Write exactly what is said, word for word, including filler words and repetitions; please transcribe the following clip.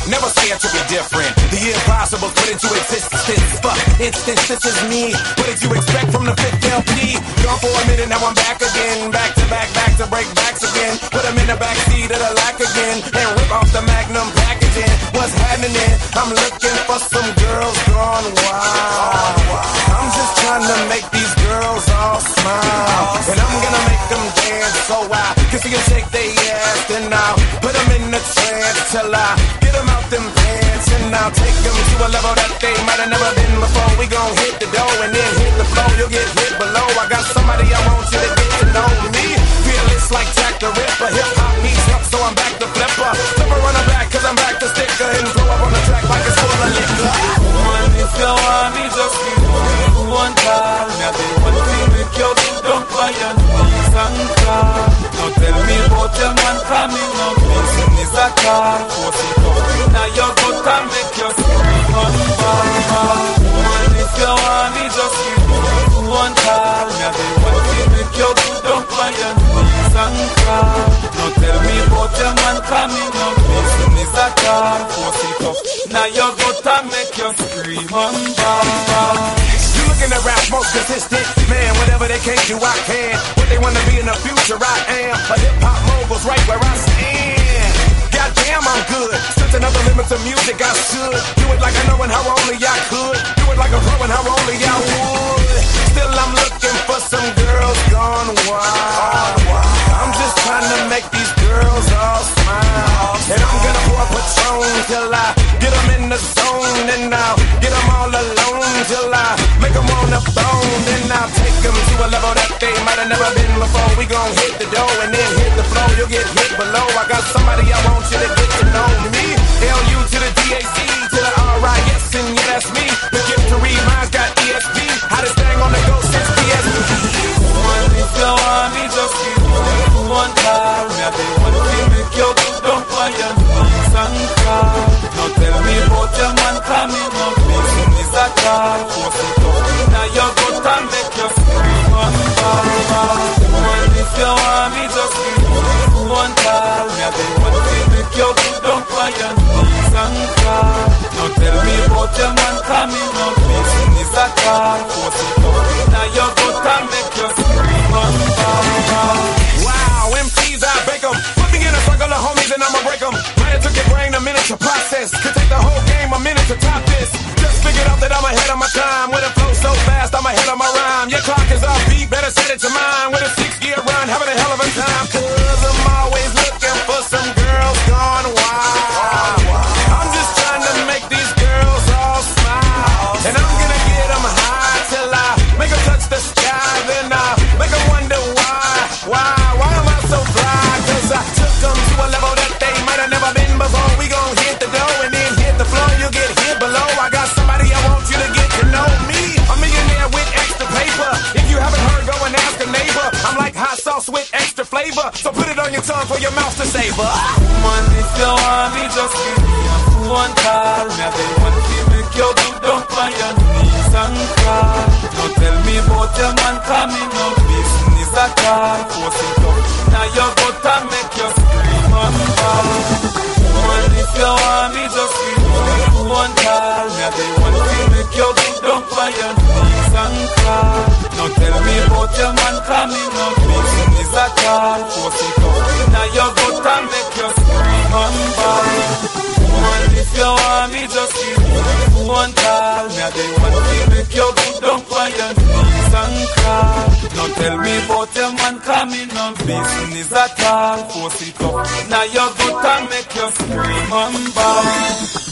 never say it to be different. The impossible put into existence. Fuck, instance, this is me. What did you expect from the fifth L P? Gone for a minute, now I'm back again. Back to back, back to break backs again. Put them in the backseat of the lack again. And rip off the Magnum packaging. What's happening? I'm looking for some girls gone wild. I'm just trying to make these girls all smile. And I'm gonna make them dance so I can see them shake their ass. Then I'll put them in the trance till I get them out them pants. And I'll take them to a level that they might have never been before. We gon' hit the dough and then hit the floor. You'll get hit below. I got somebody I want you to get to know me. Fearless like Jack the Ripper. Hip hop meets up, so I'm back to flipper. Flipper run her back, cause I'm back to sticker. And throw up on the track like it's full of liquor. Woman, if you want me, just give me one call. Now they want to make you don't buy your knees and car. Don't tell me about your man coming up. Missing is a car. Force it up. Now you're good to make you scream on bar. Woman, if you want me, just give me one call. Now they want to make you don't buy your knees and car. Don't tell me about your man coming up. Missing is a car. Force it up. Now you're good to make you scream on bar. You looking at rap most consistent. Man, whatever they can't do, I can. What they wanna be in the future, I am. A hip-hop mogul's right where I stand. Goddamn, I'm good. Since another limit to music, I should do it like I know and how only I could. Do it like a pro and how only I would. Still, I'm looking for some girls gone wild. I'm just trying to make these girls all smile. And I'm gonna pour a Patron till I get them in the zone. And I'll get them all alone till I make them on the phone. Then I'll take them to a level that they might have never been before. We gon' hit the dough and then hit the floor. You'll get hit below. I got somebody I want you to get to know me. L U to the D A C to the R I S, and yeah, that's me. The gift to read mine's got E S P. Hottest thing on the go since P S P. Woman, if you want me, just give me one call. Now they want to make you don't buy your knees and car. Don't tell me about your man coming up. Missing is a car. Force it up. Now you're good to make you scream on bar. Woman, if you want me, just give me one call. Now they want to make you don't buy your knees and car. Don't tell me about your man coming up. Missing is a car. Force it up. Now you're good to make you scream on bar. Wow, M Cs, I bake them. Put me in a circle of homies and I'ma break them. Might have took your brain a minute to process. Could take the whole game a minute to top this. Just figured out that I'm ahead of my time. With a flow so fast, I'm ahead of my rhyme. Your clock is off beat, better set it to mine. With a six-year run, having a hell of a time. Cause I'm always looking for some girls gone wild. I'm just trying to make these girls all smile. And I'm gonna get them high till I make them touch the sky. Then I'll make them wonder why. Why, why am I so fly? Cause I took them to a level that they might have never been before. We gon' hit the dough and then hit the floor. You'll get hit below. I got somebody I want you to get to know me. A millionaire with extra paper. If you haven't heard, go and ask a neighbor. I'm like hot sauce with extra flavor. So put it on your tongue for your mouth to savor. Woman, if you want me, just give me one call. Now they want to make you don't buy your knees and car. Don't tell me about your man coming up. Missing is a car. Force it up. Now you're good to make you scream on bar. Woman, if you want me, just give me one call. Now they want to make you don't buy your knees and car. Don't tell me about your man coming up. Missing is a car. Force it up. Now you're good to make you scream on bar. Woman, if you want me, just give me one call. Now they want to make you don't buy your knees and car. Don't tell me about your man coming up. Missing is a car. Force it up. Now you're good to make you scream on bar.